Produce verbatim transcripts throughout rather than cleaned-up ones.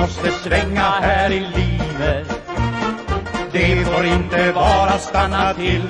måste svänga här i livet. Det får inte bara stanna till.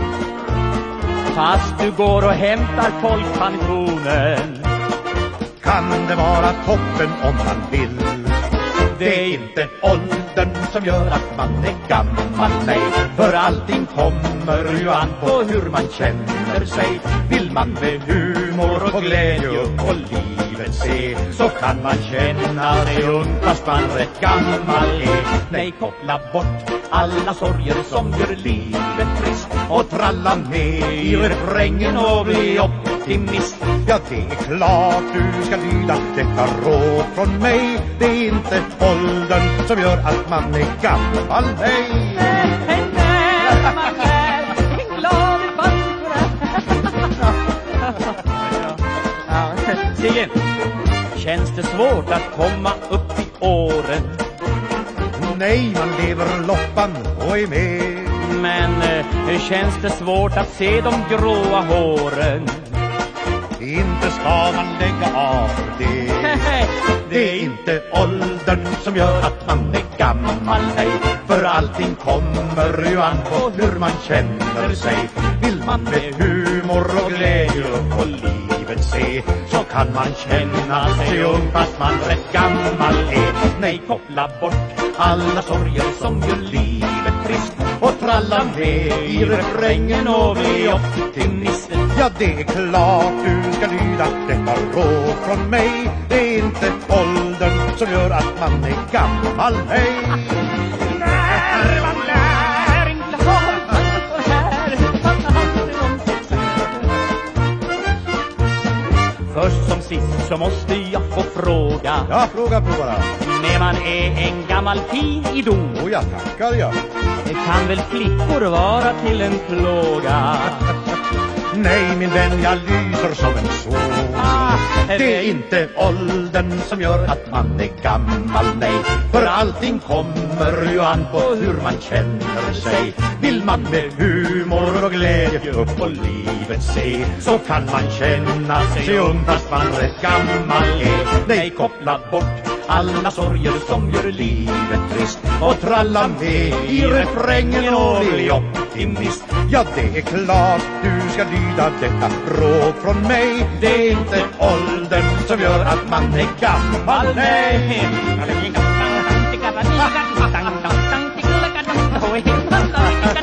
Fast du går och hämtar folkpensionen kan det vara toppen om man vill. Det är inte åldern som gör att man är gammal, nej. För allting kommer ju an på hur man känner sig. Vill man med humor och glädje och livet se, så kan man känna det ung fast man rätt gammal är. Nej, koppla bort alla sorger som gör livet trist och tralla med i refrängen och bli optimist. Ja, det är klart du ska lyda detta råd från mig. Det är inte åldern som gör att man är gammal, nej. När man är en glad farbror. Siggen, känns det svårt att komma upp i åren? Nej, man lever loppan och är med. Men eh, känns det svårt att se de gråa håren? Inte ska man lägga av det. Det är inte åldern som gör att man är gammal, nej. För allting kommer ju an på hur man känner sig. Vill man med humor och glädje och livet se, så kan man känna sig ung fast man rätt gammal är. Nej, koppla bort alla sorger som gör livet trist och tralla med i refrängen och bli optimist. Ja, det är klart du ska lyda detta råd från mig. Det är inte åldern som gör att man är gammal, nej. När man är en glad farbror. Först som sist så måste jag få fråga. Ja, fråga på bara. När man är en gammal fin idol. Åh, jag tackar jag. Kan väl flickor vara till en plåga? Nej, min vän, jag lyser som en sol. Ah, det är inte åldern som gör att man är gammal, nej. För allting kommer ju an på hur man känner sig. Vill man med humor och glädje upp på livet se, så kan man känna sig ung fast man rätt gammal är. Nej, koppla bort alla sorger som gör livet trist och tralla med i refrängen och bli optimist. Ja, det är klart du ska lyda detta råd från mig. Det är inte åldern som gör att man är gammal, nej. Oh,